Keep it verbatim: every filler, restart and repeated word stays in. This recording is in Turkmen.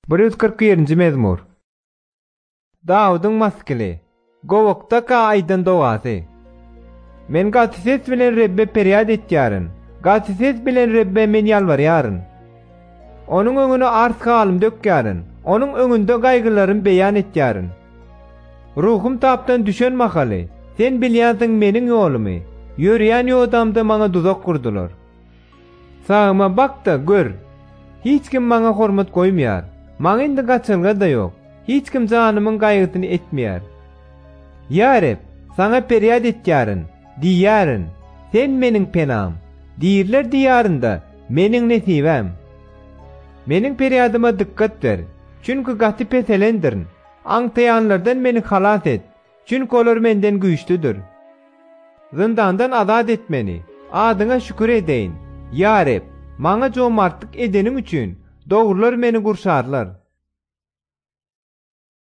bir yüz kırk birinji mezmur. Dawudyň maskili, gowukda ka aýdan dogasy. Men gaty ses bilen Rebbe periýat etýäryn. Gaty ses bilen Rebbe men ýalbarýaryn. Onuň öňüne ars halym dökýäryn. Onuň öňünde gaýgylarym beýan etýäryn. Ruhum tapdan düşen makaly. Sen bilýärsiň meniň ýolumy. Ýörýän ýodamda maňa duzak kurdular. Sağıma bak da gör. Hiç kim maňa hormat goýmaýar. Maňa indi gaçylga da ýok. Hiç kim janymyň gaýgysyny etmeýär. Ya Reb, sana periýat etýäryn, diýäryn, sen meniň penam. Diýirler diýarynda meniň nesibem. Meniň periýadyma dikkat ber. Çünki gaty peselendirin. Aňtaýanlardan meni halas et. Çünki olar menden güýçlüdür. Zyndandan azat et meni. Adyňa şükür edeýin. Ya Reb, maňa jomartlyk edeniň üçin dogrular meni gurşarlar.